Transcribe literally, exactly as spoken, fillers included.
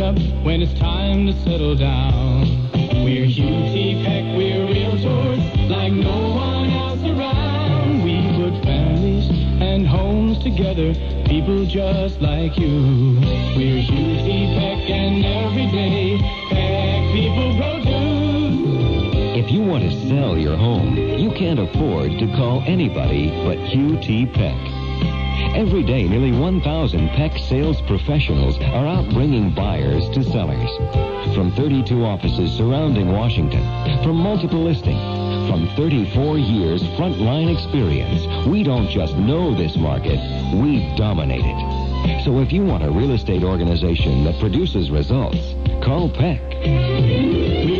up when it's time to settle down. We're Hugh T. Peck, we're realtors like no one else around. We put families and homes together, people just like you. We're Hugh T. Peck, and every day Peck people grow too. If you want to sell your home, you can't afford to call anybody but Hugh T. Peck. Every day, nearly one thousand Peck sales professionals are out bringing buyers to sellers. From thirty-two offices surrounding Washington, from multiple listings, from thirty-four years frontline experience, we don't just know this market, we dominate it. So if you want a real estate organization that produces results, call Peck.